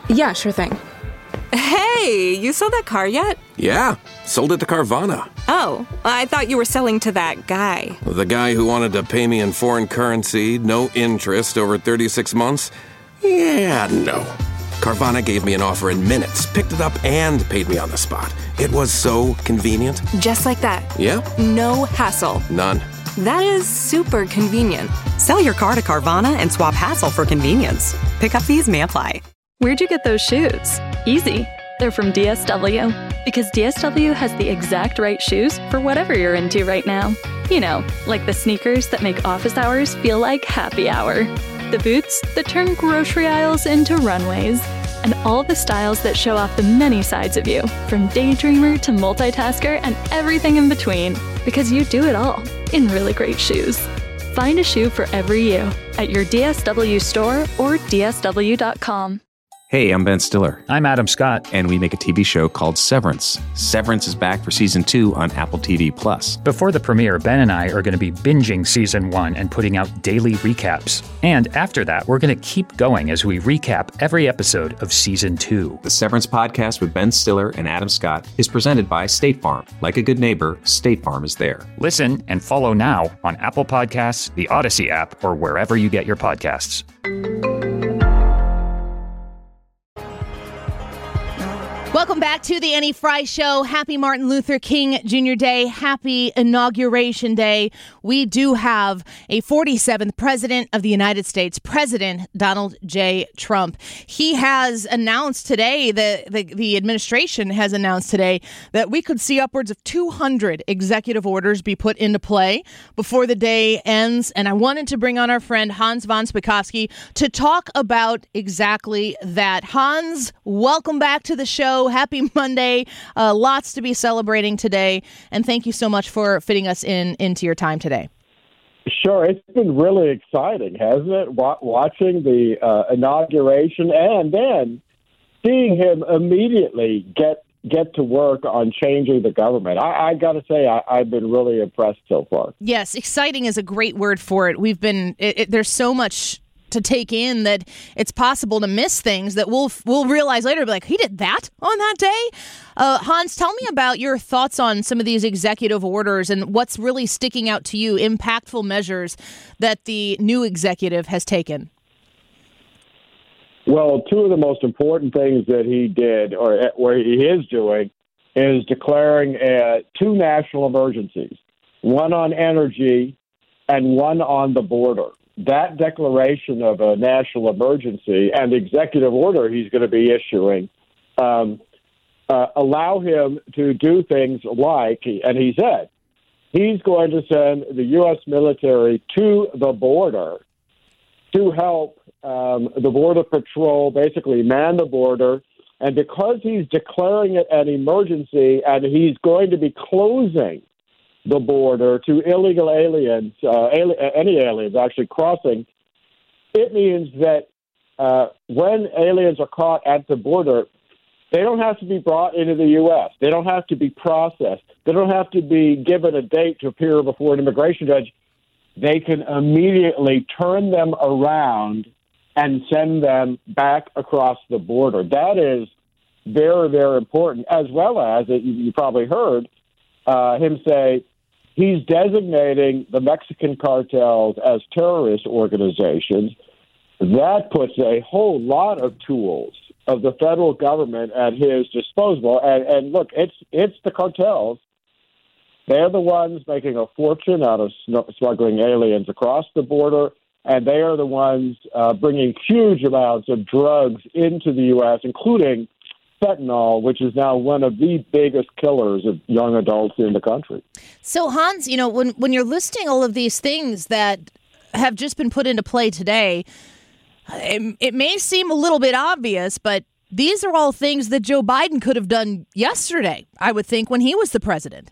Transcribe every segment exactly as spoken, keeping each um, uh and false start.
Yeah, sure thing. Hey, you sold that car yet? Yeah, sold it to Carvana. Oh, I thought you were selling to that guy. The guy who wanted to pay me in foreign currency, no interest, over thirty-six months? Yeah, no. Carvana gave me an offer in minutes, picked it up, and paid me on the spot. It was so convenient. Just like that. Yeah. No hassle. None. That is super convenient. Sell your car to Carvana and swap hassle for convenience. Pickup fees may apply. Where'd you get those shoes? Easy. They're from D S W. Because D S W has the exact right shoes for whatever you're into right now. You know, like the sneakers that make office hours feel like happy hour. The boots that turn grocery aisles into runways. And all the styles that show off the many sides of you, from daydreamer to multitasker and everything in between. Because you do it all in really great shoes. Find a shoe for every you at your D S W store or D S W dot com. Hey, I'm Ben Stiller. I'm Adam Scott. And we make a T V show called Severance. Severance is back for season two on Apple T V Plus. Before the premiere, Ben and I are going to be binging season one and putting out daily recaps. And after that, we're going to keep going as we recap every episode of season two. The Severance podcast with Ben Stiller and Adam Scott is presented by State Farm. Like a good neighbor, State Farm is there. Listen and follow now on Apple Podcasts, the Odyssey app, or wherever you get your podcasts. Welcome back to the Annie Fry Show. Happy Martin Luther King Junior Day. Happy Inauguration Day. We do have a forty-seventh President of the United States, President Donald J. Trump. He has announced today, the, the, the administration has announced today, that we could see upwards of two hundred executive orders be put into play before the day ends. And I wanted to bring on our friend Hans von Spakovsky to talk about exactly that. Hans, welcome back to the show. Happy Monday. Uh, lots to be celebrating today. And thank you so much for fitting us in into your time today. Sure. It's been really exciting, hasn't it? W- watching the uh, inauguration and then seeing him immediately get get to work on changing the government. I, I got to say, I, I've been really impressed so far. Yes, exciting is a great word for it. We've been, it, it, there's so much to take in that it's possible to miss things that we'll we'll realize later, be like, he did that on that day? Uh, Hans, tell me about your thoughts on some of these executive orders and what's really sticking out to you, impactful measures that the new executive has taken. Well, two of the most important things that he did, or what he is doing, is declaring uh, two national emergencies, one on energy and one on the border. That declaration of a national emergency and the executive order he's going to be issuing um, uh, allow him to do things like, and he said, he's going to send the U S military to the border to help um, the Border Patrol basically man the border. And because he's declaring it an emergency and he's going to be closing the border to illegal aliens, uh, ali- any aliens actually crossing, it means that uh, when aliens are caught at the border, they don't have to be brought into the U S. They don't have to be processed. They don't have to be given a date to appear before an immigration judge. They can immediately turn them around and send them back across the border. That is very, very important, as well as, you, you probably heard uh, him say, he's designating the Mexican cartels as terrorist organizations. That puts a whole lot of tools of the federal government at his disposal. And, and look, it's it's the cartels. They're the ones making a fortune out of smuggling aliens across the border, and they are the ones uh, bringing huge amounts of drugs into the U S, including fentanyl, which is now one of the biggest killers of young adults in the country. So, Hans, you know, when, when you're listing all of these things that have just been put into play today, it, it may seem a little bit obvious, but these are all things that Joe Biden could have done yesterday, I would think, when he was the president.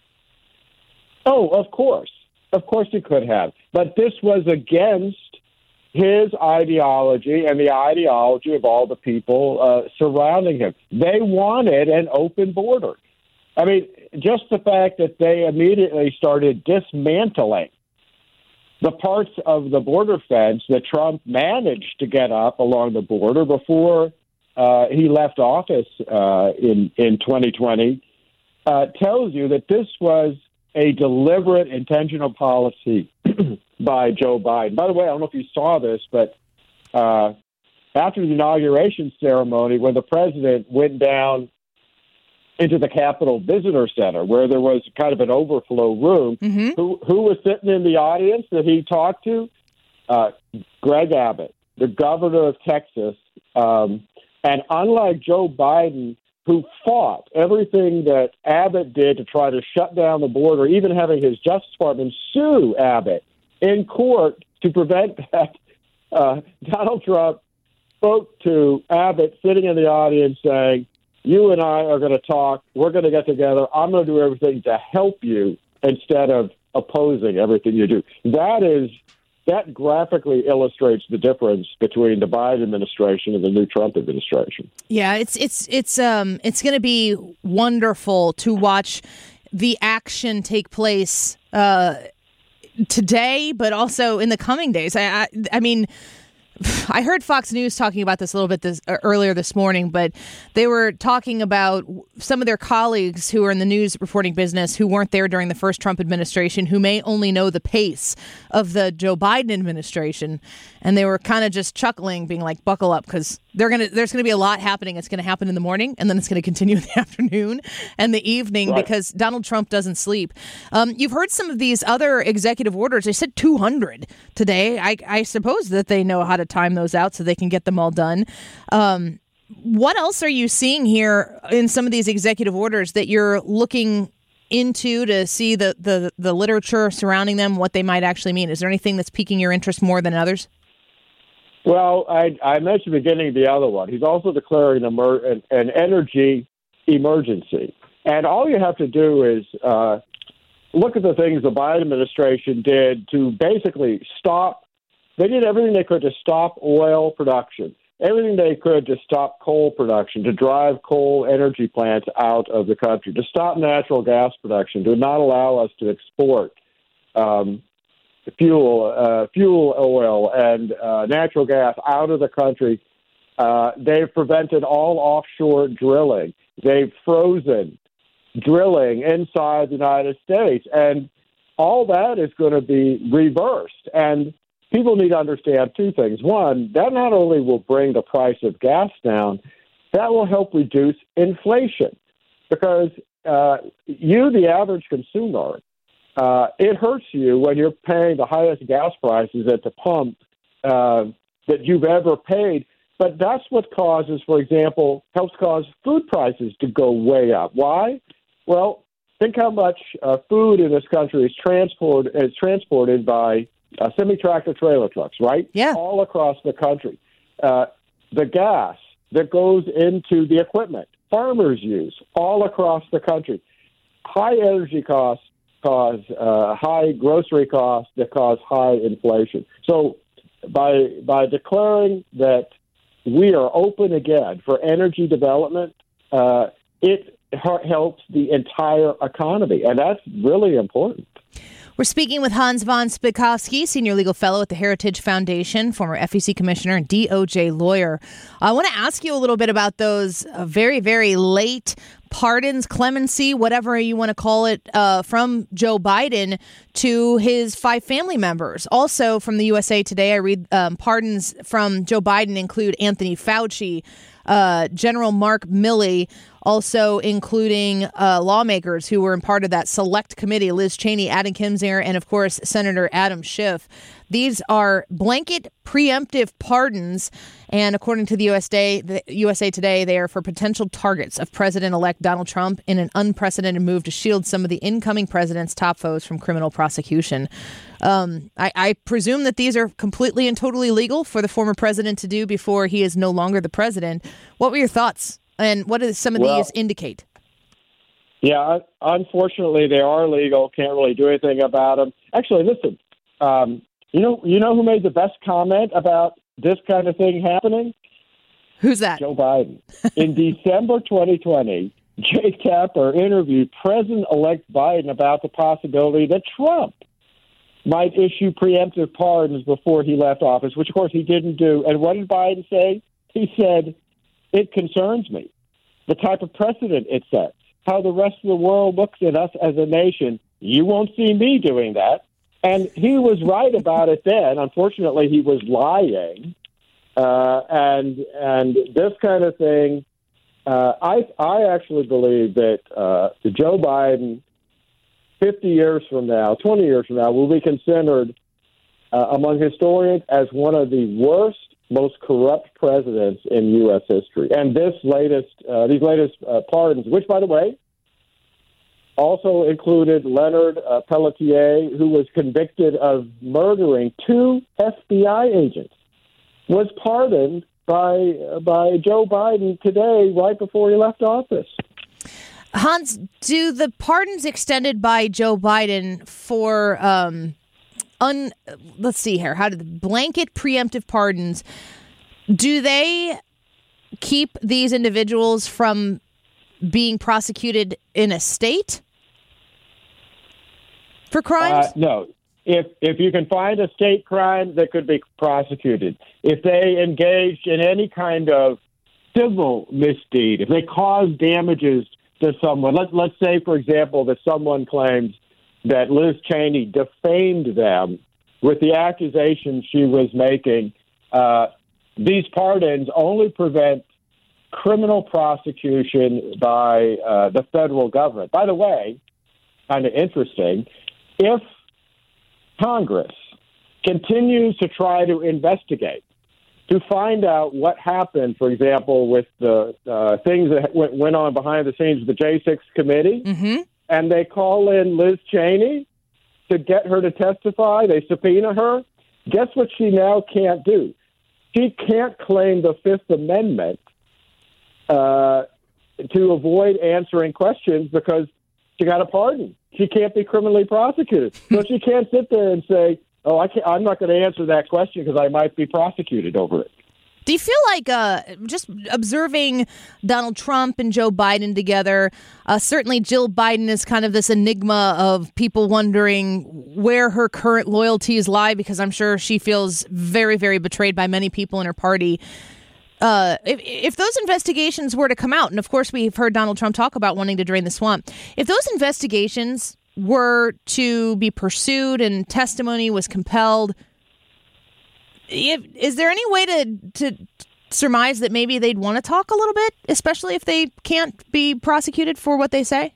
Oh, of course. Of course he could have. But this was against his ideology and the ideology of all the people uh, surrounding him. They wanted an open border. I mean, just the fact that they immediately started dismantling the parts of the border fence that Trump managed to get up along the border before uh, he left office uh, in, in twenty twenty uh, tells you that this was a deliberate, intentional policy by Joe Biden. By the way, I don't know if you saw this, but uh, after the inauguration ceremony, when the president went down into the Capitol Visitor Center, where there was kind of an overflow room, mm-hmm. who, who was sitting in the audience that he talked to? Uh, Greg Abbott, the governor of Texas. Um, and unlike Joe Biden, who fought everything that Abbott did to try to shut down the border, even having his Justice Department sue Abbott in court to prevent that, uh, Donald Trump spoke to Abbott sitting in the audience saying, you and I are going to talk. We're going to get together. I'm going to do everything to help you instead of opposing everything you do. That is that graphically illustrates the difference between the Biden administration and the new Trump administration. Yeah, it's it's it's um it's going to be wonderful to watch the action take place uh, today, but also in the coming days. I I, I mean. I heard Fox News talking about this a little bit this, uh, earlier this morning, but they were talking about some of their colleagues who are in the news reporting business who weren't there during the first Trump administration, who may only know the pace of the Joe Biden administration. And they were kind of just chuckling, being like, buckle up, because they're gonna, there's going to be a lot happening. It's going to happen in the morning, and then it's going to continue in the afternoon and the evening, right, because Donald Trump doesn't sleep. Um, you've heard some of these other executive orders. They said two hundred today. I, I suppose that they know how to time those out so they can get them all done. Um, what else are you seeing here in some of these executive orders that you're looking into to see the, the, the literature surrounding them, what they might actually mean? Is there anything that's piquing your interest more than others? Well, I, I mentioned beginning the other one. He's also declaring an, emer- an, an energy emergency. And all you have to do is uh, look at the things the Biden administration did to basically stop. They did everything they could to stop oil production, everything they could to stop coal production, to drive coal energy plants out of the country, to stop natural gas production, to not allow us to export um, fuel, uh, fuel oil and uh, natural gas out of the country. Uh, they've prevented all offshore drilling. They've frozen drilling inside the United States. And all that is going to be reversed. And people need to understand two things. One, that not only will bring the price of gas down, that will help reduce inflation. Because uh, you, the average consumer, uh, it hurts you when you're paying the highest gas prices at the pump uh, that you've ever paid. But that's what causes, for example, helps cause food prices to go way up. Why? Well, think how much uh, food in this country is transport is transported by uh, semi-tractor trailer trucks, right? Yeah. All across the country. Uh, the gas that goes into the equipment farmers use all across the country. High energy costs cause uh, high grocery costs that cause high inflation. So by by declaring that we are open again for energy development, uh, it helps the entire economy, and that's really important. We're speaking with Hans von Spakovsky, Senior Legal Fellow at the Heritage Foundation, former F E C Commissioner and D O J lawyer. I want to ask you a little bit about those uh, very, very late pardons, clemency, whatever you want to call it, uh, from Joe Biden to his five family members. Also from the U S A Today, I read um, pardons from Joe Biden include Anthony Fauci, uh, General Mark Milley, also including uh, lawmakers who were in part of that select committee, Liz Cheney, Adam Kinzinger, and of course, Senator Adam Schiff. These are blanket preemptive pardons, and according to the U S A, the U S A Today, they are for potential targets of President-elect Donald Trump in an unprecedented move to shield some of the incoming president's top foes from criminal prosecution. Um, I, I presume that these are completely and totally legal for the former president to do before he is no longer the president. What were your thoughts, and what do some of well, these indicate? Yeah, unfortunately, they are legal. Can't really do anything about them. Actually, listen, um, you know, you know who made the best comment about this kind of thing happening? Who's that? Joe Biden. In December twenty twenty, Jake Tapper interviewed President-elect Biden about the possibility that Trump might issue preemptive pardons before he left office, which, of course, he didn't do. And what did Biden say? He said, It concerns me. The type of precedent it sets, how the rest of the world looks at us as a nation. You won't see me doing that. And he was right about it then. Unfortunately, he was lying. Uh, and and this kind of thing, uh, I I actually believe that uh, Joe Biden, fifty years from now, twenty years from now, will be considered uh, among historians as one of the worst, most corrupt presidents in U S history. And this latest, uh, these latest uh, pardons, which, by the way, also included Leonard uh, Pelletier, who was convicted of murdering two F B I agents, was pardoned by uh, by Joe Biden today, right before he left office. Hans, do the pardons extended by Joe Biden for, um, un, let's see here, how do the blanket preemptive pardons, do they keep these individuals from being prosecuted in a state for crimes? Uh, no. If if you can find a state crime that could be prosecuted, if they engaged in any kind of civil misdeed, if they caused damages to someone, let's let's say, for example, that someone claims that Liz Cheney defamed them with the accusations she was making, uh, these pardons only prevent criminal prosecution by uh, the federal government. By the way, kind of interesting, if Congress continues to try to investigate, to find out what happened, for example, with the uh, things that went, went on behind the scenes of the J six committee, mm-hmm. and they call in Liz Cheney to get her to testify, they subpoena her, guess what she now can't do? She can't claim the Fifth Amendment uh, to avoid answering questions because she got a pardon. She can't be criminally prosecuted. So she can't sit there and say, oh, I can't, I'm not going to answer that question because I might be prosecuted over it. Do you feel like uh, just observing Donald Trump and Joe Biden together, uh, certainly Jill Biden is kind of this enigma of people wondering where her current loyalties lie, because I'm sure she feels very, very betrayed by many people in her party. Uh, if, if those investigations were to come out, and of course we've heard Donald Trump talk about wanting to drain the swamp, if those investigations were to be pursued and testimony was compelled, if, is there any way to to surmise that maybe they'd want to talk a little bit, especially if they can't be prosecuted for what they say?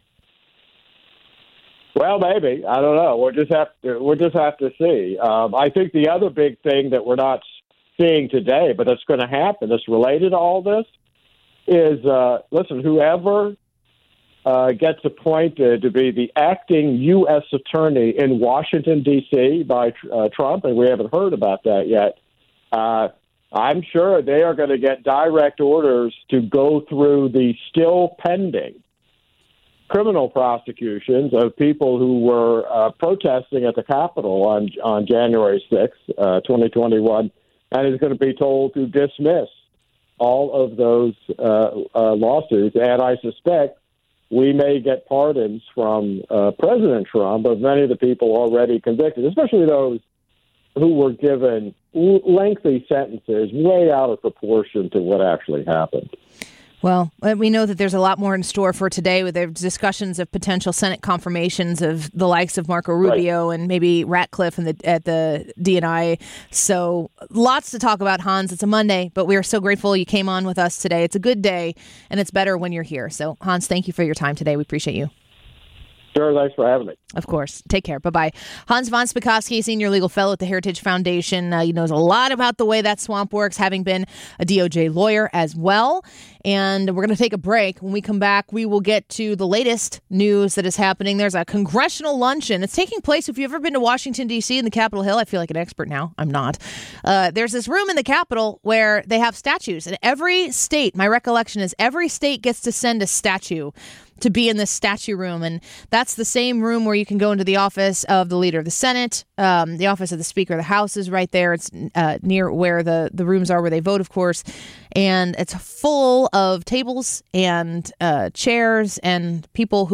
Well, maybe. I don't know. We'll just have to. We'll just have to see. Um, I think the other big thing that we're not seeing today, but that's going to happen, that's related to all this, is uh, listen. Whoever uh, gets appointed to be the acting U S attorney in Washington, D C by uh, Trump, and we haven't heard about that yet, uh, I'm sure they are going to get direct orders to go through the still pending criminal prosecutions of people who were uh, protesting at the Capitol on, on January sixth, uh, twenty twenty-one, and is going to be told to dismiss all of those uh, uh, lawsuits. And I suspect we may get pardons from uh, President Trump of many of the people already convicted, especially those who were given lengthy sentences way out of proportion to what actually happened. Well, we know that there's a lot more in store for today with the discussions of potential Senate confirmations of the likes of Marco Rubio right. and maybe Ratcliffe in the, at the D N I. So lots to talk about, Hans. It's a Monday, but we are so grateful you came on with us today. It's a good day, and it's better when you're here. So, Hans, thank you for your time today. We appreciate you. Sure, thanks for having me. Of course. Take care. Bye-bye. Hans von Spakovsky, Senior Legal Fellow at the Heritage Foundation. Uh, he knows a lot about the way that swamp works, having been a D O J lawyer as well. And we're going to take a break. When we come back, we will get to the latest news that is happening. There's a congressional luncheon. It's taking place. If you've ever been to Washington, D C and the Capitol Hill, I feel like an expert now. I'm not. Uh, there's this room in the Capitol where they have statues. And every state, my recollection is every state gets to send a statue to be in this statue room. And that's the same room where you can go into the office of the leader of the Senate. Um, the office of the Speaker of the House is right there. It's uh, near where the, the rooms are where they vote, of course. And it's full of tables and uh, chairs and people who are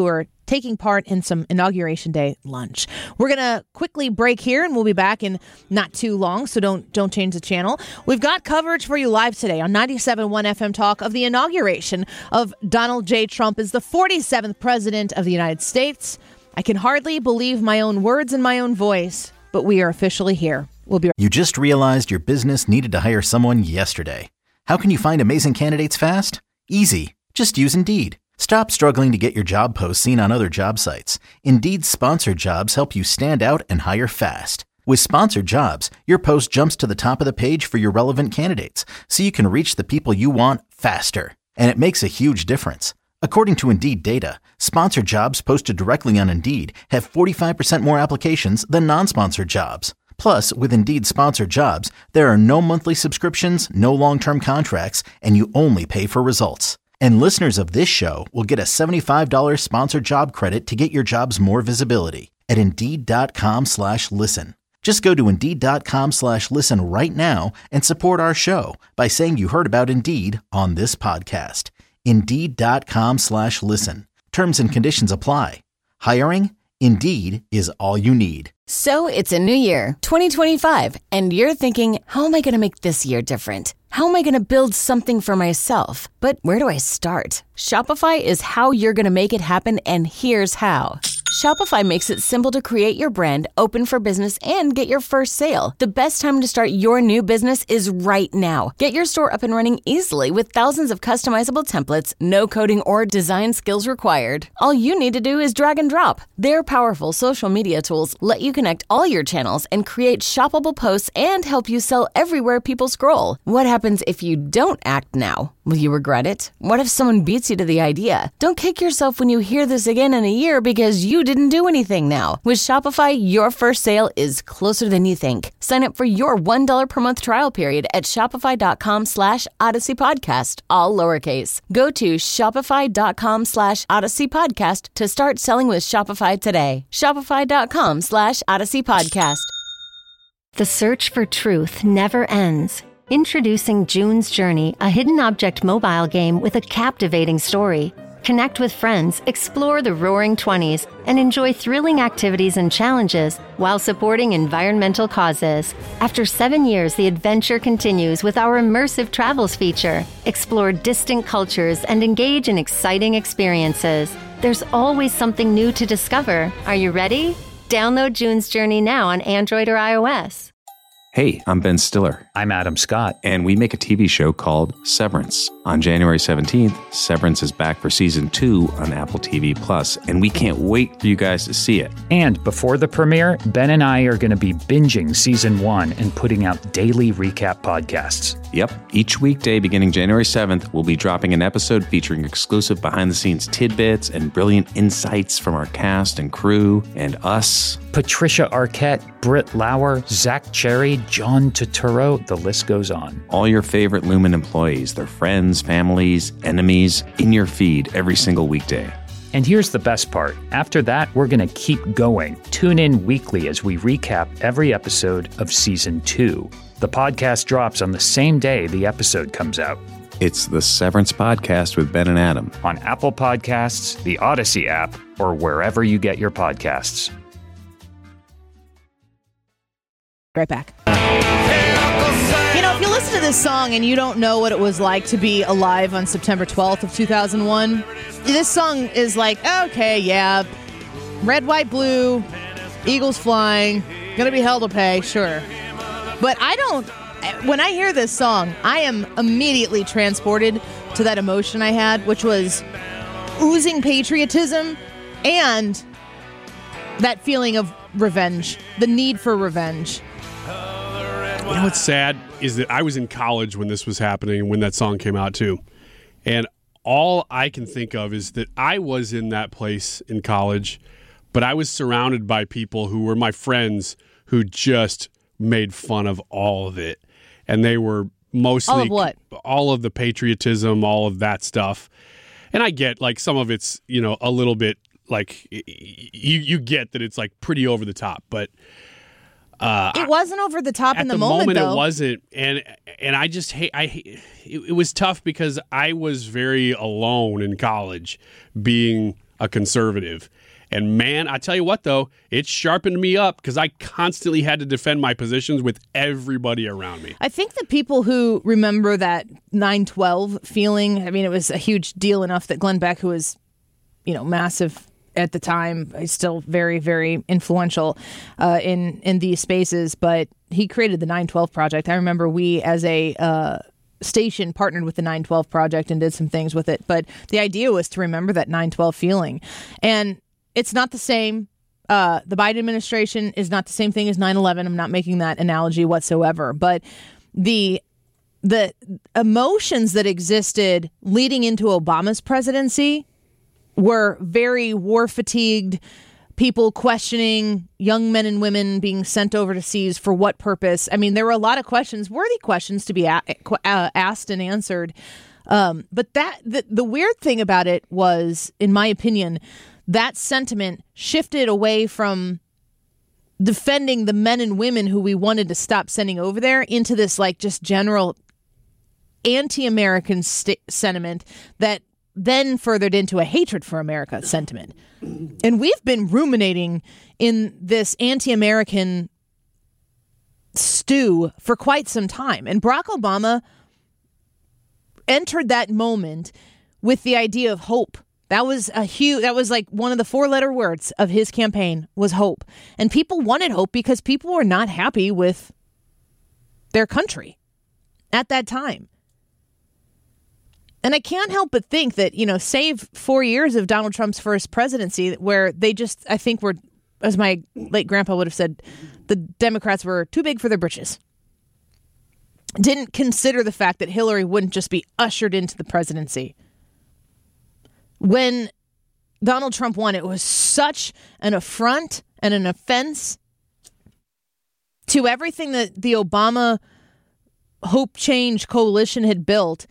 taking part in some Inauguration Day lunch. We're going to quickly break here, and we'll be back in not too long, so don't don't change the channel. We've got coverage for you live today on ninety-seven point one F M Talk of the inauguration of Donald J. Trump as the forty-seventh President of the United States. I can hardly believe my own words and my own voice, but we are officially here. We'll be right back. You just realized your business needed to hire someone yesterday. How can you find amazing candidates fast? Easy. Just use Indeed. Stop struggling to get your job posts seen on other job sites. Indeed's sponsored jobs help you stand out and hire fast. With sponsored jobs, your post jumps to the top of the page for your relevant candidates, so you can reach the people you want faster. And it makes a huge difference. According to Indeed data, sponsored jobs posted directly on Indeed have forty-five percent more applications than non-sponsored jobs. Plus, with Indeed sponsored jobs, there are no monthly subscriptions, no long-term contracts, and you only pay for results. And listeners of this show will get a seventy-five dollars sponsored job credit to get your jobs more visibility at Indeed.com slash listen. Just go to Indeed.com slash listen right now and support our show by saying you heard about Indeed on this podcast. Indeed.com slash listen. Terms and conditions apply. Hiring? Indeed is all you need. So it's a new year, twenty twenty-five, and you're thinking, how am I going to make this year different? How am I going to build something for myself? But where do I start? Shopify is how you're going to make it happen, and here's how. Shopify makes it simple to create your brand, open for business, and get your first sale. The best time to start your new business is right now. Get your store up and running easily with thousands of customizable templates, no coding or design skills required. All you need to do is drag and drop. Their powerful social media tools let you connect all your channels and create shoppable posts and help you sell everywhere people scroll. What happens if you don't act now? Will you regret it? What if someone beats you to the idea? Don't kick yourself when you hear this again in a year because you didn't do anything now. With Shopify, your first sale is closer than you think. Sign up for your one dollar per month trial period at shopify.com slash Odyssey Podcast, all lowercase. Go to shopify.com slash Odyssey Podcast to start selling with Shopify today. Shopify.com slash Odyssey Podcast. The search for truth never ends. Introducing June's Journey, a hidden object mobile game with a captivating story. Connect with friends, explore the Roaring Twenties, and enjoy thrilling activities and challenges while supporting environmental causes. After seven years, the adventure continues with our immersive travels feature. Explore distant cultures and engage in exciting experiences. There's always something new to discover. Are you ready? Download June's Journey now on Android or iOS. Hey, I'm Ben Stiller. I'm Adam Scott. And we make a T V show called Severance. On January seventeenth, Severance is back for season two on Apple T V Plus, and we can't wait for you guys to see it. And before the premiere, Ben and I are going to be binging season one and putting out daily recap podcasts. Yep. Each weekday beginning January seventh, we'll be dropping an episode featuring exclusive behind-the-scenes tidbits and brilliant insights from our cast and crew and us. Patricia Arquette, Britt Lauer, Zach Cherry, John Turturro, the list goes on. All your favorite Lumen employees, their friends, families, enemies, in your feed every single weekday. And here's the best part. After that, we're going to keep going. Tune in weekly as we recap every episode of season two. The podcast drops on the same day the episode comes out. It's the Severance Podcast with Ben and Adam. On Apple Podcasts, the Odyssey app, or wherever you get your podcasts. Right back. You know, if you listen to this song and you don't know what it was like to be alive on September twelfth of two thousand one, this song is like, okay, yeah, red, white, blue, eagles flying, gonna be hell to pay, sure. But I don't, when I hear this song, I am immediately transported to that emotion I had, which was oozing patriotism and that feeling of revenge, the need for revenge. You know what's sad is that I was in college when this was happening and when that song came out too. And all I can think of is that I was in that place in college, but I was surrounded by people who were my friends who just made fun of all of it. And they were mostly all of what? All of the patriotism, all of that stuff. And I get like some of it's, you know, a little bit like you you get that it's like pretty over the top, but Uh, it wasn't over the top in the, the moment, moment though. It wasn't, and and I just hate. I it, it was tough because I was very alone in college, being a conservative. And man, I tell you what, though, it sharpened me up because I constantly had to defend my positions with everybody around me. I think the people who remember that nine twelve feeling, I mean, it was a huge deal enough that Glenn Beck, who was, you know, massive at the time, is still very, very influential uh, in, in these spaces, but he created the nine twelve Project. I remember we, as a uh, station, partnered with the nine twelve Project and did some things with it, but the idea was to remember that nine twelve feeling. And it's not the same. Uh, the Biden administration is not the same thing as nine eleven. I'm not making that analogy whatsoever. But the the emotions that existed leading into Obama's presidency were very war-fatigued, people questioning young men and women being sent overseas for what purpose. I mean, there were a lot of questions, worthy questions to be a- uh, asked and answered. Um, but that the, the weird thing about it was, in my opinion, that sentiment shifted away from defending the men and women who we wanted to stop sending over there into this like just general anti-American st- sentiment that then furthered into a hatred for America sentiment. And we've been ruminating in this anti-American stew for quite some time. And Barack Obama entered that moment with the idea of hope. That was a huge, that was like one of the four letter words of his campaign was hope. And people wanted hope because people were not happy with their country at that time. And I can't help but think that, you know, save four years of Donald Trump's first presidency where they just, I think were, as my late grandpa would have said, the Democrats were too big for their britches. Didn't consider the fact that Hillary wouldn't just be ushered into the presidency. When Donald Trump won, it was such an affront and an offense to everything that the Obama Hope Change Coalition had built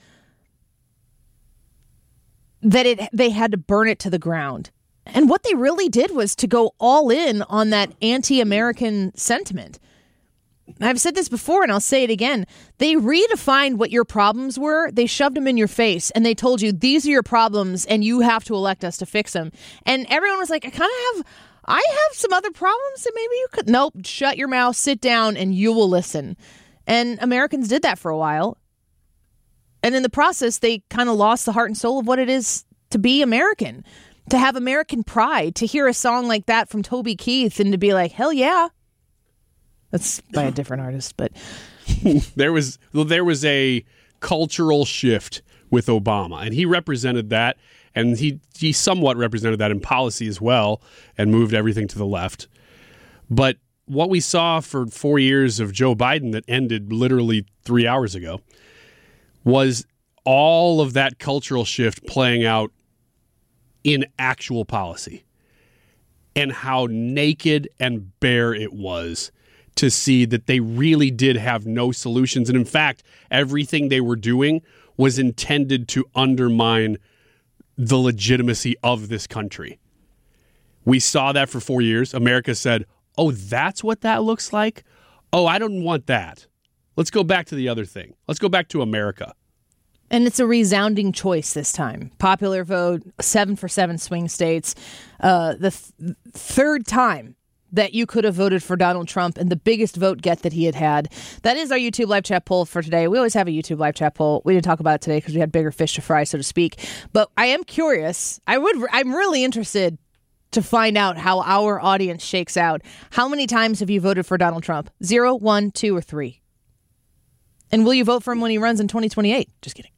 that it they had to burn it to the ground. And what they really did was to go all in on that anti-American sentiment. I've said this before and I'll say it again. They redefined what your problems were. They shoved them in your face and they told you these are your problems and you have to elect us to fix them. And everyone was like, I kind of have, I have some other problems that maybe you could. Nope, shut your mouth, sit down and you will listen. And Americans did that for a while. And in the process, they kind of lost the heart and soul of what it is to be American, to have American pride, to hear a song like that from Toby Keith and to be like, hell yeah. That's by a different artist, but there was well, there was a cultural shift with Obama, and he represented that, and he he somewhat represented that in policy as well, and moved everything to the left. But what we saw for four years of Joe Biden that ended literally three hours ago was all of that cultural shift playing out in actual policy, and how naked and bare it was to see that they really did have no solutions. And in fact, everything they were doing was intended to undermine the legitimacy of this country. We saw that for four years. America said, oh, that's what that looks like? Oh, I don't want that. Let's go back to the other thing. Let's go back to America. And it's a resounding choice this time. Popular vote, seven for seven swing states. Uh, the th- third time that you could have voted for Donald Trump and the biggest vote get that he had had. That is our YouTube live chat poll for today. We always have a YouTube live chat poll. We didn't talk about it today because we had bigger fish to fry, so to speak. But I am curious. I would. I'm really interested to find out how our audience shakes out. How many times have you voted for Donald Trump? Zero, one, two, or three? And will you vote for him when he runs in twenty twenty-eight? Just kidding.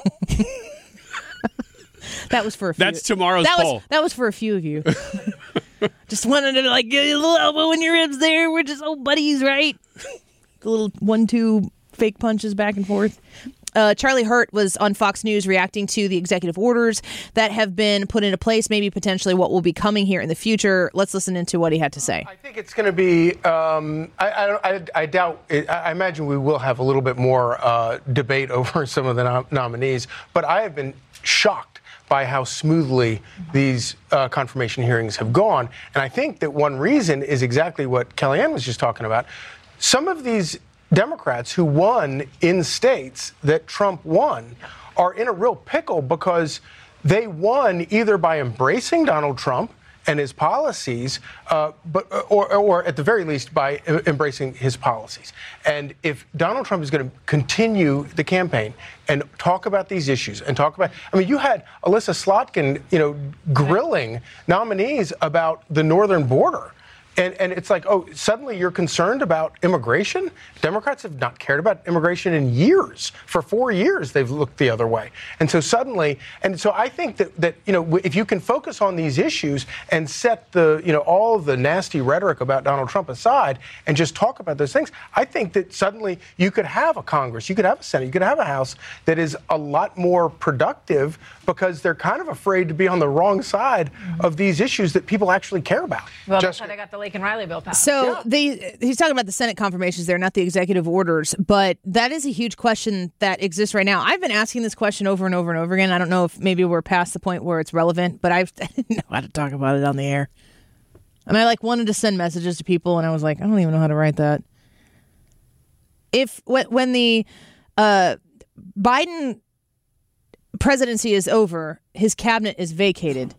That was for a few. That's tomorrow's that poll. Was, that was for a few of you. Just wanted to like get a little elbow in your ribs there. We're just old buddies, right? The little one, two fake punches back and forth. Uh, Charlie Hurt was on Fox News reacting to the executive orders that have been put into place, maybe potentially what will be coming here in the future. Let's listen into what he had to say. I think it's going to be, um, I, I, I, I doubt, it, I imagine we will have a little bit more uh, debate over some of the nom- nominees, but I have been shocked by how smoothly these uh, confirmation hearings have gone. And I think that one reason is exactly what Kellyanne was just talking about. Some of these Democrats who won in states that Trump won are in a real pickle because they won either by embracing Donald Trump and his policies, uh, but or, or at the very least by embracing his policies. And if Donald Trump is going to continue the campaign and talk about these issues and talk about, I mean, you had Alyssa Slotkin, you know, grilling nominees about the northern border. And, and it's like, oh, suddenly you're concerned about immigration? Democrats have not cared about immigration in years. For four years, they've looked the other way. And so suddenly, and so I think that, that you know, if you can focus on these issues and set the, you know, all of the nasty rhetoric about Donald Trump aside and just talk about those things, I think that suddenly you could have a Congress, you could have a Senate, you could have a House that is a lot more productive because they're kind of afraid to be on the wrong side mm-hmm. of these issues that people actually care about. Well, that's how they got the Laken Riley bill passed. So yeah. they, he's talking about the Senate confirmations there, not the executive orders, but that is a huge question that exists right now. I've been asking this question over and over and over again. I don't know if maybe we're past the point where it's relevant, but I've, I didn't know how to talk about it on the air. And I like wanted to send messages to people, and I was like, I don't even know how to write that. If when, when the uh, Biden presidency is over, his cabinet is vacated.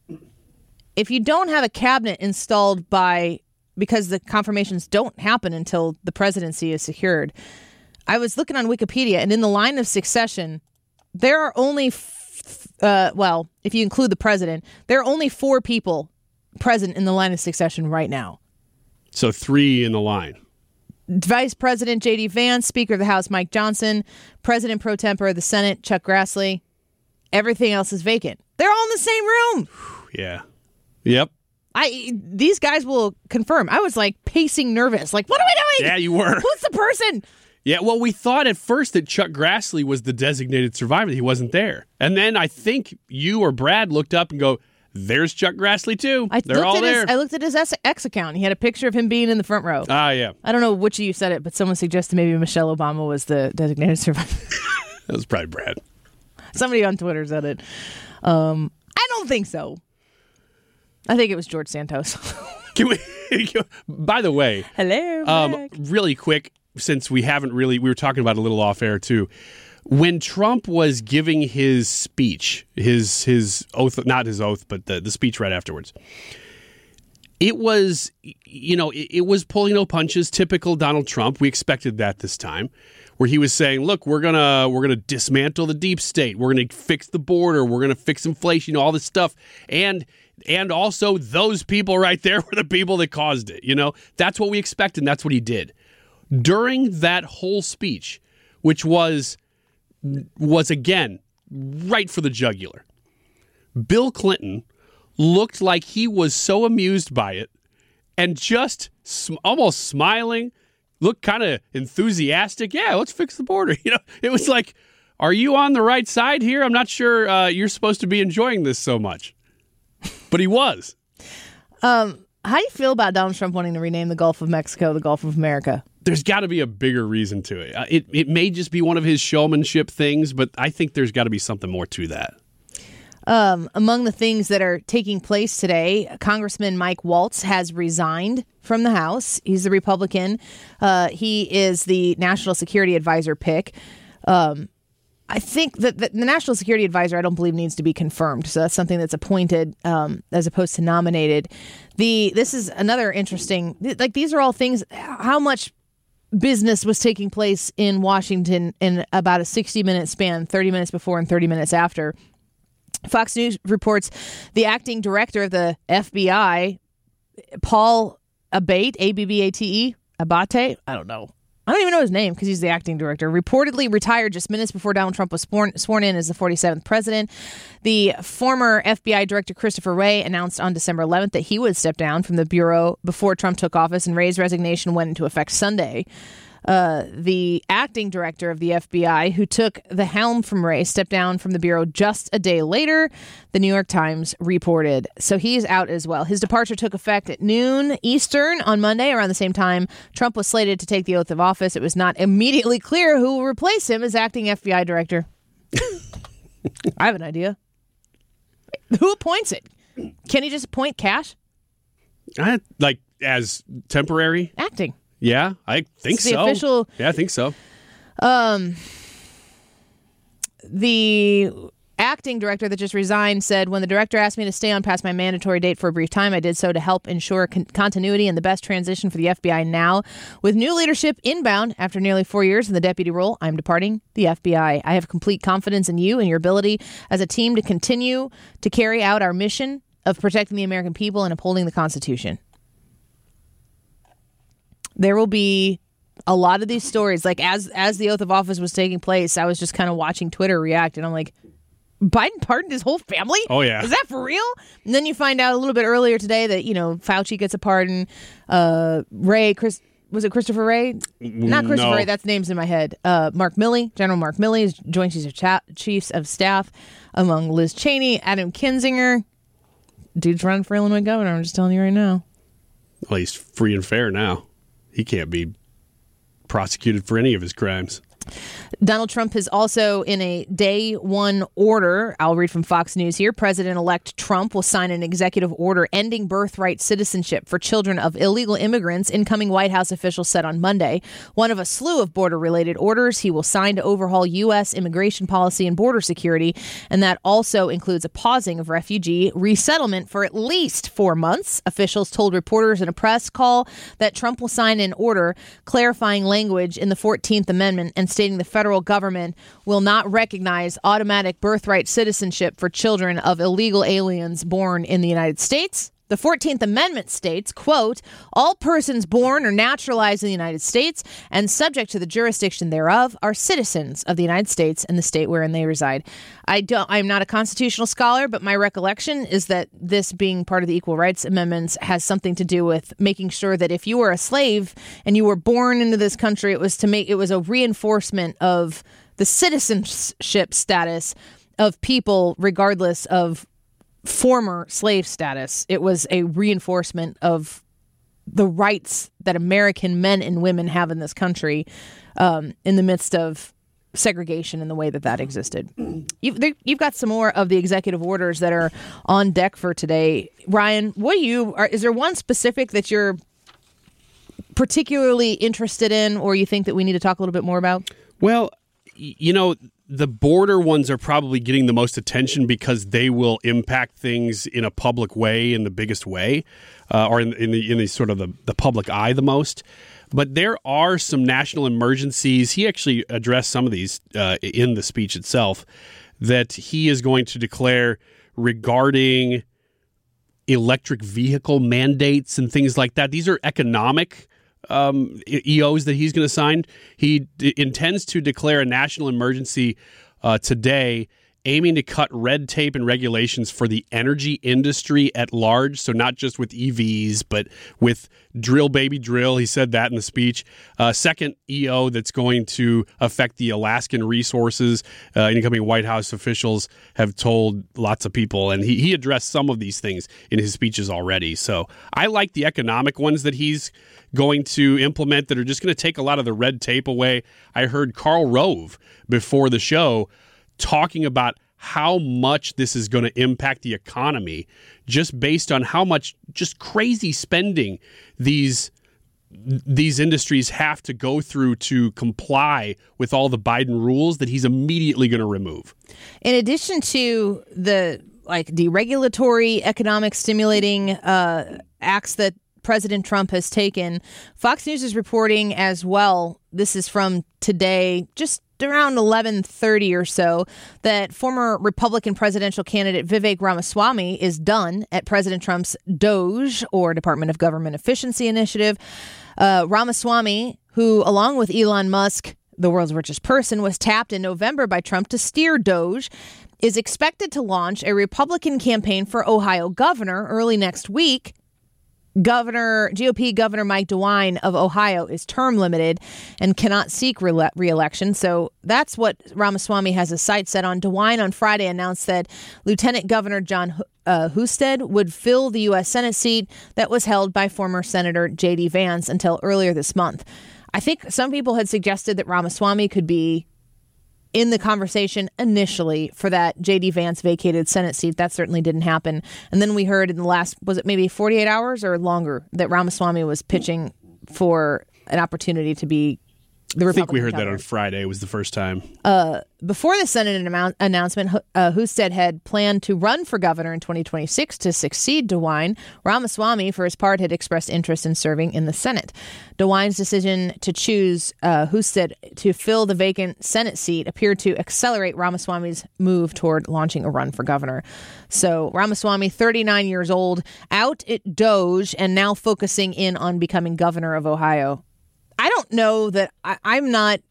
If you don't have a cabinet installed by, because the confirmations don't happen until the presidency is secured. I was looking on Wikipedia, and in the line of succession, there are only, f- uh, well, if you include the president, there are only four people present in the line of succession right now. So three in the line. Vice President J D Vance, Speaker of the House Mike Johnson, President Pro Tempore of the Senate Chuck Grassley. Everything else is vacant. They're all in the same room. Yeah. Yep. I these guys will confirm. I was like pacing nervous. Like, what are we doing? Yeah, you were. Who's the person? Yeah, well, we thought at first that Chuck Grassley was the designated survivor. He wasn't there. And then I think you or Brad looked up and go, there's Chuck Grassley, too. I They're all at there. His, I looked at his X account. He had a picture of him being in the front row. Ah, yeah. I don't know which of you said it, but someone suggested maybe Michelle Obama was the designated survivor. That was probably Brad. Somebody on Twitter said it. Um, I don't think so. I think it was George Santos. Can we, by the way, hello. Um, really quick, since we haven't really, we were talking about it a little off air too. When Trump was giving his speech, his his oath, not his oath, but the, the speech right afterwards, it was, you know, it, it was pulling no punches, typical Donald Trump. We expected that this time, where he was saying, look, we're gonna we're gonna dismantle the deep state, we're gonna fix the border, we're gonna fix inflation, all this stuff, and and also those people right there were the people that caused it. You know, that's what we expected, and that's what he did during that whole speech, which was was again right for the jugular. Bill Clinton looked like he was so amused by it and just sm- almost smiling, looked kind of enthusiastic. Yeah, let's fix the border. You know, it was like, are you on the right side here? I'm not sure uh, you're supposed to be enjoying this so much. But he was. Um, how do you feel about Donald Trump wanting to rename the Gulf of Mexico the Gulf of America? There's got to be a bigger reason to it. Uh, it. It may just be one of his showmanship things, but I think there's got to be something more to that. Um, among the things that are taking place today, Congressman Mike Waltz has resigned from the House. He's the Republican. Uh, he is the National Security Advisor pick. Um, I think that the, the National Security Advisor, I don't believe, needs to be confirmed. So that's something that's appointed um, as opposed to nominated. The This is another interesting, like these are all things, how much business was taking place in Washington in about a sixty minute span, thirty minutes before and thirty minutes after. Fox News reports the acting director of the F B I, Paul Abate, A B B A T E, Abate, I don't know. I don't even know his name because he's the acting director, reportedly retired just minutes before Donald Trump was sworn, sworn in as the forty-seventh president. The former F B I director, Christopher Wray, announced on December eleventh that he would step down from the bureau before Trump took office, and Wray's resignation went into effect Sunday. Uh, the acting director of the F B I, who took the helm from Wray, stepped down from the bureau just a day later, the New York Times reported. So he's out as well. His departure took effect at noon Eastern on Monday, around the same time Trump was slated to take the oath of office. It was not immediately clear who will replace him as acting F B I director. I have an idea. Who appoints it? Can he just appoint Cash? I, like, as temporary? Acting. Yeah, I think the so. Official, yeah, I think so. Um, the acting director that just resigned said, when the director asked me to stay on past my mandatory date for a brief time, I did so to help ensure con- continuity and the best transition for the F B I now. With new leadership inbound after nearly four years in the deputy role, I'm departing the F B I. I have complete confidence in you and your ability as a team to continue to carry out our mission of protecting the American people and upholding the Constitution. There will be a lot of these stories. Like as as the oath of office was taking place, I was just kind of watching Twitter react, and I'm like, Biden pardoned his whole family? Oh, yeah. Is that for real? And then you find out a little bit earlier today that, you know, Fauci gets a pardon. Uh, Ray, Chris, was it Christopher Wray? Not Christopher no. Wray, that's names in my head. Uh, Mark Milley, General Mark Milley is Joint Chiefs of, Cha- Chiefs of Staff among Liz Cheney, Adam Kinzinger. Dude's running for Illinois governor, I'm just telling you right now. Well, he's free and fair now. He can't be prosecuted for any of his crimes. Donald Trump is also in a day one order. I'll read from Fox News here. President-elect Trump will sign an executive order ending birthright citizenship for children of illegal immigrants, incoming White House officials said on Monday. One of a slew of border-related orders he will sign to overhaul U S immigration policy and border security, and that also includes a pausing of refugee resettlement for at least four months. Officials told reporters in a press call that Trump will sign an order clarifying language in the fourteenth Amendment and stating the federal government will not recognize automatic birthright citizenship for children of illegal aliens born in the United States. The fourteenth Amendment states, quote, all persons born or naturalized in the United States and subject to the jurisdiction thereof are citizens of the United States and the state wherein they reside. I don't, I'm not a constitutional scholar, but my recollection is that this being part of the Equal Rights Amendments has something to do with making sure that if you were a slave and you were born into this country, it was to make, it was a reinforcement of the citizenship status of people regardless of former slave status. It was a reinforcement of the rights that American men and women have in this country um, in the midst of segregation in the way that that existed. You've, there, you've got some more of the executive orders that are on deck for today. Ryan, what do you, are, is there one specific that you're particularly interested in or you think that we need to talk a little bit more about? Well, you know, the border ones are probably getting the most attention because they will impact things in a public way, in the biggest way, uh, or in, in the in the sort of the, the public eye the most. But there are some national emergencies. He actually addressed some of these uh, in the speech itself that he is going to declare regarding electric vehicle mandates and things like that. These are economic Um, E Os that he's going to sign. He d- intends to declare a national emergency uh, today, aiming to cut red tape and regulations for the energy industry at large. So not just with E Vs, but with drill, baby, drill. He said that in the speech. Uh, second E O that's going to affect the Alaskan resources. Uh, incoming White House officials have told lots of people, and he, he addressed some of these things in his speeches already. So I like the economic ones that he's going to implement that are just going to take a lot of the red tape away. I heard Karl Rove before the show talking about how much this is going to impact the economy just based on how much just crazy spending these these industries have to go through to comply with all the Biden rules that he's immediately going to remove. In addition to the like deregulatory, economic stimulating uh, acts that President Trump has taken, Fox News is reporting as well, this is from today, just around eleven thirty or so, that former Republican presidential candidate Vivek Ramaswamy is done at President Trump's DOGE, or Department of Government Efficiency Initiative. Uh, Ramaswamy, who, along with Elon Musk, the world's richest person, was tapped in November by Trump to steer DOGE, is expected to launch a Republican campaign for Ohio governor early next week. Governor, G O P Governor Mike DeWine of Ohio is term limited and cannot seek re- re-election. So that's what Ramaswamy has his sights set on. DeWine on Friday announced that Lieutenant Governor John uh, Husted would fill the U S Senate seat that was held by former Senator J D Vance until earlier this month. I think some people had suggested that Ramaswamy could be in the conversation initially for that J D Vance vacated Senate seat. That certainly didn't happen. And then we heard in the last, was it maybe forty-eight hours or longer, that Ramaswamy was pitching for an opportunity to be The I think we Republican heard that governor. on Friday was the first time. Uh, before the Senate annou- announcement, uh, Husted had planned to run for governor in twenty twenty-six to succeed DeWine. Ramaswamy, for his part, had expressed interest in serving in the Senate. DeWine's decision to choose uh, Husted to fill the vacant Senate seat appeared to accelerate Ramaswamy's move toward launching a run for governor. So Ramaswamy, thirty-nine years old, out at Doge and now focusing in on becoming governor of Ohio. I don't know that I, I'm not.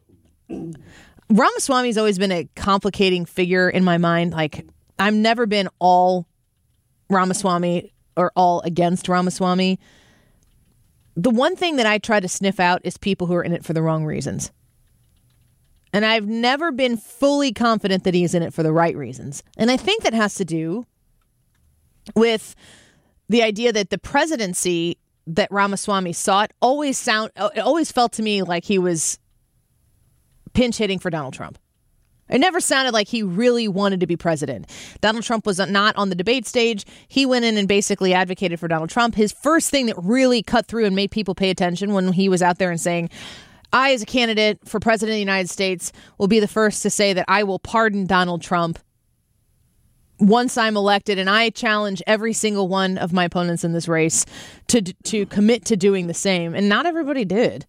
Ramaswamy's always been a complicating figure in my mind. Like, I've never been all Ramaswamy or all against Ramaswamy. The one thing that I try to sniff out is people who are in it for the wrong reasons. And I've never been fully confident that he's in it for the right reasons. And I think that has to do with the idea that the presidency that Ramaswamy sought always sound it always felt to me like he was pinch hitting for Donald Trump. It never sounded like he really wanted to be president. Donald Trump was not on the debate stage. He went in and basically advocated for Donald Trump. His first thing that really cut through and made people pay attention when he was out there and saying, I, as a candidate for president of the United States, will be the first to say that I will pardon Donald Trump once I'm elected, and I challenge every single one of my opponents in this race to to commit to doing the same. And not everybody did.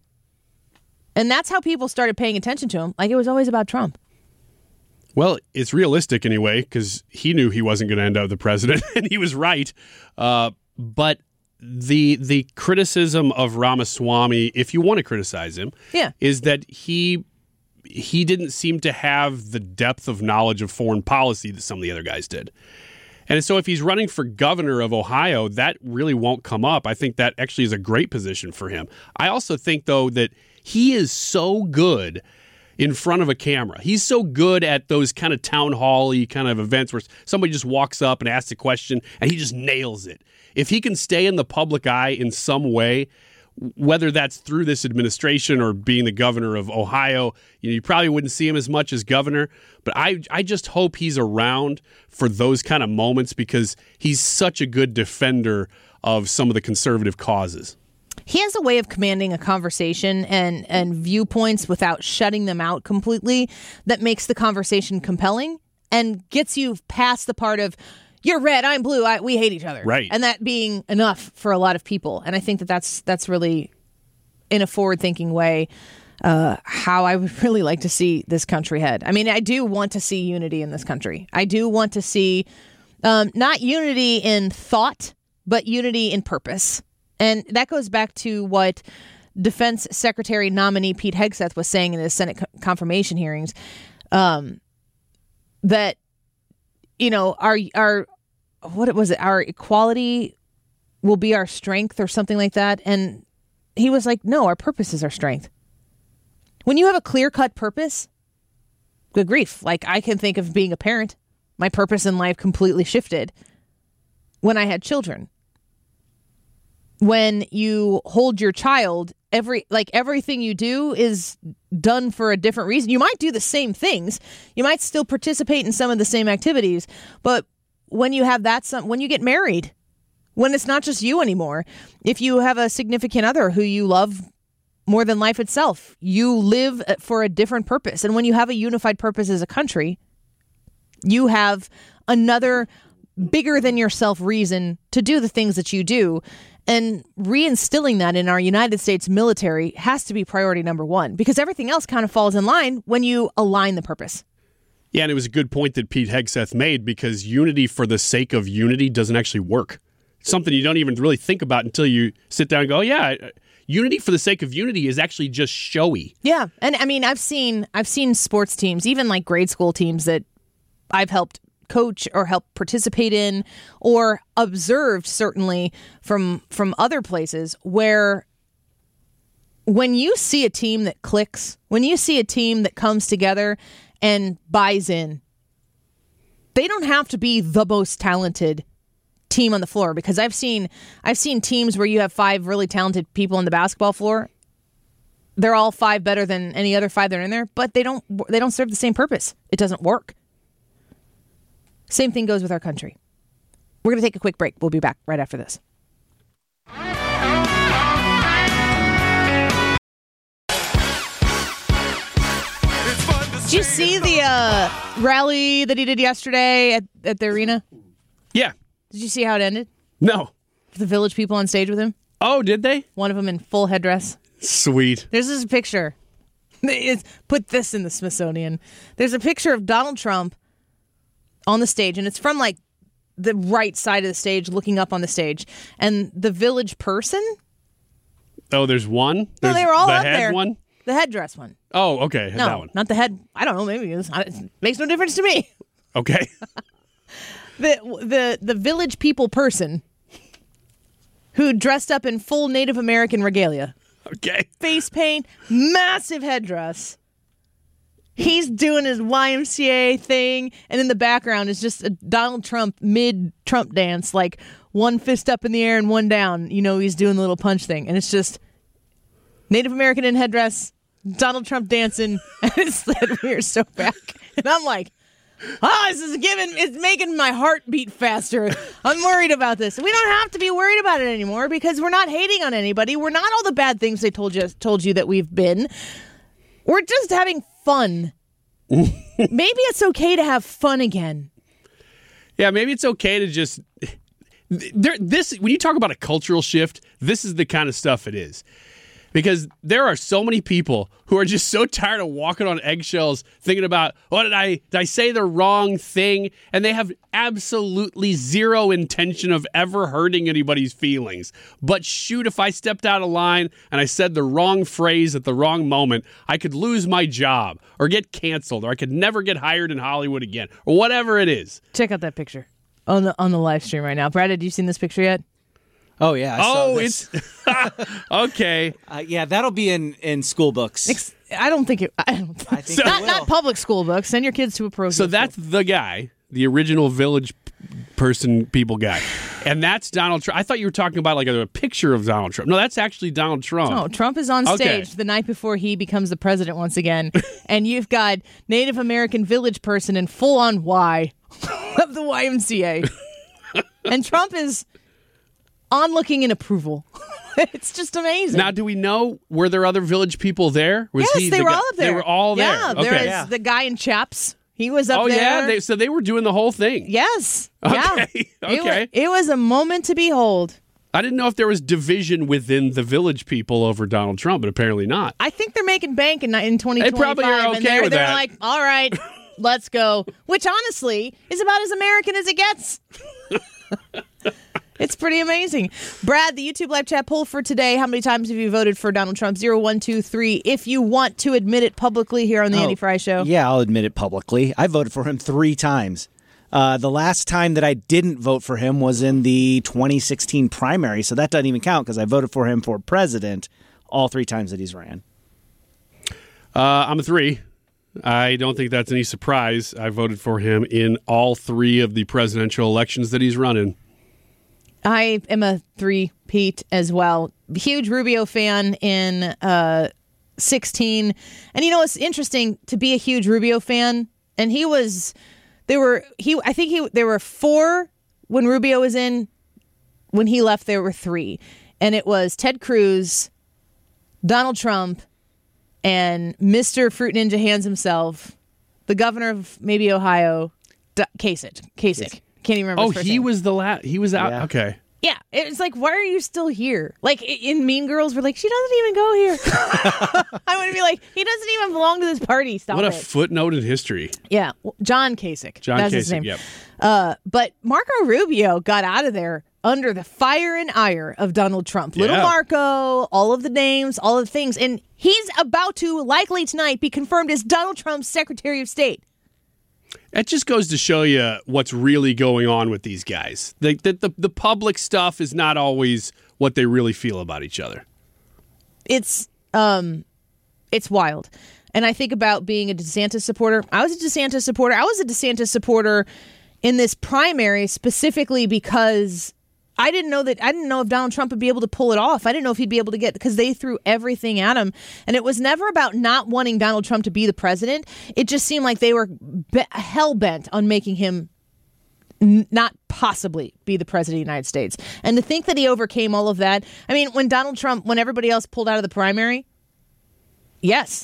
And that's how people started paying attention to him. Like, it was always about Trump. Well, it's realistic anyway, because he knew he wasn't going to end up the president, and he was right. Uh, but the the criticism of Ramaswamy, if you want to criticize him, yeah. is that he he didn't seem to have the depth of knowledge of foreign policy that some of the other guys did. And so if he's running for governor of Ohio, that really won't come up. I think that actually is a great position for him. I also think, though, that he is so good in front of a camera. He's so good at those kind of town hall-y kind of events where somebody just walks up and asks a question and he just nails it. If he can stay in the public eye in some way, whether that's through this administration or being the governor of Ohio, you know, you probably wouldn't see him as much as governor. But I, I just hope he's around for those kind of moments because he's such a good defender of some of the conservative causes. He has a way of commanding a conversation and, and viewpoints without shutting them out completely that makes the conversation compelling and gets you past the part of, you're red, I'm blue, I, we hate each other. Right. And that being enough for a lot of people. And I think that that's, that's really, in a forward-thinking way, uh, how I would really like to see this country head. I mean, I do want to see unity in this country. I do want to see um, not unity in thought, but unity in purpose. And that goes back to what Defense Secretary nominee Pete Hegseth was saying in the Senate confirmation hearings, um, that, you know, our, our, what was it? Our equality will be our strength or something like that. And he was like, no, our purpose is our strength. When you have a clear-cut purpose, good grief. Like, I can think of being a parent. My purpose in life completely shifted when I had children. When you hold your child, every like everything you do is done for a different reason. You might do the same things. You might still participate in some of the same activities. But when you have that, some, when you get married, when it's not just you anymore, if you have a significant other who you love more than life itself, you live for a different purpose. And when you have a unified purpose as a country, you have another bigger than yourself reason to do the things that you do. And reinstilling that in our United States military has to be priority number one, because everything else kind of falls in line when you align the purpose. Yeah, and it was a good point that Pete Hegseth made, because unity for the sake of unity doesn't actually work. It's something you don't even really think about until you sit down and go, oh, yeah, unity for the sake of unity is actually just showy. Yeah, and I mean, I've seen I've seen sports teams, even like grade school teams that I've helped coach or help participate in or observed, certainly from from other places, where when you see a team that clicks, when you see a team that comes together and buys in, they don't have to be the most talented team on the floor, because I've seen I've seen teams where you have five really talented people on the basketball floor. They're all five better than any other five that are in there, but they don't they don't serve the same purpose. It doesn't work. Same thing goes with our country. We're going to take a quick break. We'll be back right after this. Did you see the uh, rally that he did yesterday at, at the arena? Yeah. Did you see how it ended? No. The Village people on stage with him? Oh, did they? One of them in full headdress. Sweet. There's this picture. It's, put this in the Smithsonian. There's a picture of Donald Trump on the stage, and it's from like the right side of the stage, looking up on the stage. And the Village person? Oh, there's one? No, There's they were all the up head there. one? The headdress one. Oh, okay. No, That one. not the head. I don't know. Maybe it's, it makes no difference to me. Okay. the the the Village people person who dressed up in full Native American regalia. Okay. Face paint, massive headdress. He's doing his Y M C A thing, and in the background is just a Donald Trump mid-Trump dance, like one fist up in the air and one down. You know, he's doing the little punch thing, and it's just Native American in headdress, Donald Trump dancing, and it's that we are so back. And I'm like, oh, this is giving, it's making my heart beat faster. I'm worried about this. We don't have to be worried about it anymore because we're not hating on anybody. We're not all the bad things they told you told you that we've been. We're just having fun. Maybe it's okay to have fun again. Yeah, maybe it's okay to just there. This when you talk about a cultural shift, this is the kind of stuff it is. Because there are so many people who are just so tired of walking on eggshells thinking about, oh, did I, did I say the wrong thing? And they have absolutely zero intention of ever hurting anybody's feelings. But shoot, if I stepped out of line and I said the wrong phrase at the wrong moment, I could lose my job or get canceled or I could never get hired in Hollywood again or whatever it is. Check out that picture on the on the live stream right now. Brad, have you seen this picture yet? Oh, yeah. I oh, saw this. it's okay. Uh, yeah, that'll be in, in school books. Ex- I don't think it. I don't. I think not, it will. not public school books. Send your kids to a pro. So that's the guy, the original Village person, people guy, and that's Donald Trump. I thought you were talking about like a, a picture of Donald Trump. No, that's actually Donald Trump. No, Trump is on stage Okay. the night before he becomes the president once again, and you've got Native American Village person in full on Y of the Y M C A, and Trump is onlooking in approval. It's just amazing. Now, do we know, were there other Village people there? Was yes, he they the were guy- all up there. They were all there. Yeah, okay. there is yeah. the guy in chaps. He was up oh, there. yeah? They, so they were doing the whole thing. Yes. Okay. Yeah. okay. It was, it was a moment to behold. I didn't know if there was division within the Village people over Donald Trump, but apparently not. I think they're making bank in, in twenty twenty-five. They probably are okay and they're, with they're that. like, all right, let's go. Which honestly is about as American as it gets. It's pretty amazing. Brad, the YouTube live chat poll for today. How many times have you voted for Donald Trump? Zero, one, two, three. If you want to admit it publicly here on the Oh, Andy Fry Show. Yeah, I'll admit it publicly. I voted for him three times. Uh, the last time that I didn't vote for him was in the twenty sixteen primary, so that doesn't even count because I voted for him for president all three times that he's ran. Uh, I'm a three. I don't think that's any surprise. I voted for him in all three of the presidential elections that he's run in. I am a three-peat as well. Huge Rubio fan in uh, sixteen. And you know, it's interesting to be a huge Rubio fan. And he was, there were, he, I think he, there were four when Rubio was in. When he left, there were three. And it was Ted Cruz, Donald Trump, and Mister Fruit Ninja Hands himself, the governor of maybe Ohio, D- Kasich. Kasich. Can't even remember Oh, his first he name. was the last. He was out. Yeah. Okay. Yeah, it's like, why are you still here? Like, i- in Mean Girls, we're like, she doesn't even go here. I would be like, he doesn't even belong to this party. Stop What a it. footnote in history. Yeah, well, John Kasich. John That's his Kasich, name. yep. Uh, but Marco Rubio got out of there under the fire and ire of Donald Trump. Little Yeah. Marco, all of the names, all of the things. And he's about to, likely tonight, be confirmed as Donald Trump's Secretary of State. It just goes to show you what's really going on with these guys. The, the, the, the public stuff is not always what they really feel about each other. It's um, it's wild. And I think about being a DeSantis supporter. I was a DeSantis supporter. I was a DeSantis supporter in this primary specifically because I didn't know that I didn't know if Donald Trump would be able to pull it off. I didn't know if he'd be able to get, because they threw everything at him. And it was never about not wanting Donald Trump to be the president. It just seemed like they were be- hell bent on making him n- not possibly be the president of the United States. And to think that he overcame all of that. I mean, when Donald Trump, when everybody else pulled out of the primary, yes,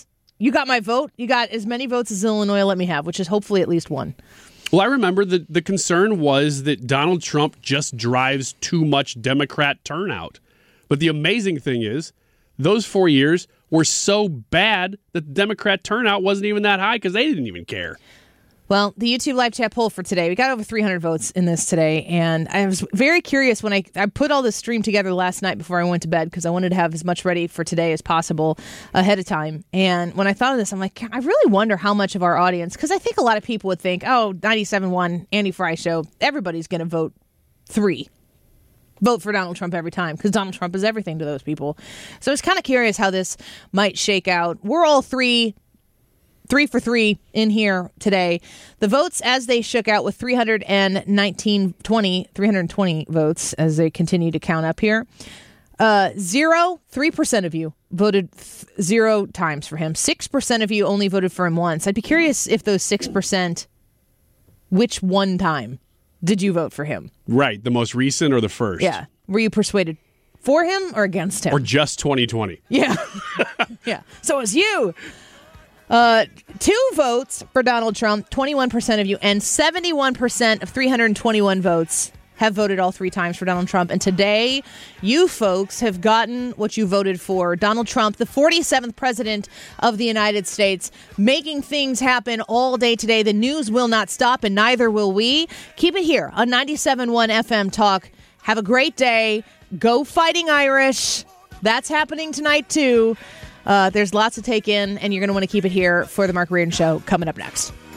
You got my vote. You got as many votes as Illinois let me have, which is hopefully at least one. Well, I remember the, the concern was that Donald Trump just drives too much Democrat turnout. But the amazing thing is, those four years were so bad that the Democrat turnout wasn't even that high because they didn't even care. Well, the YouTube live chat poll for today, we got over three hundred votes in this today, and I was very curious when I, I put all this stream together last night before I went to bed because I wanted to have as much ready for today as possible ahead of time. And when I thought of this, I'm like, I really wonder how much of our audience, because I think a lot of people would think, oh, ninety-seven point one, Andy Fry Show, everybody's going to vote three. Vote for Donald Trump every time because Donald Trump is everything to those people. So I was kind of curious how this might shake out. We're all three Three for three in here today. The votes as they shook out with three hundred nineteen, twenty, three hundred twenty votes as they continue to count up here. Uh, zero, three percent of you voted th- zero times for him. six percent of you only voted for him once. I'd be curious if those six percent, which one time did you vote for him? Right. The most recent or the first? Yeah. Were you persuaded for him or against him? Or just twenty twenty? Yeah. Yeah. So it was you. Uh, two votes for Donald Trump, twenty-one percent of you, and seventy-one percent of three hundred twenty-one votes have voted all three times for Donald Trump. And today, you folks have gotten what you voted for. Donald Trump, the forty-seventh president of the United States, making things happen all day today. The news will not stop, and neither will we. Keep it here on ninety-seven point one F M Talk. Have a great day. Go Fighting Irish. That's happening tonight, too. Uh, there's lots to take in, and you're going to want to keep it here for the Mark Reardon Show coming up next.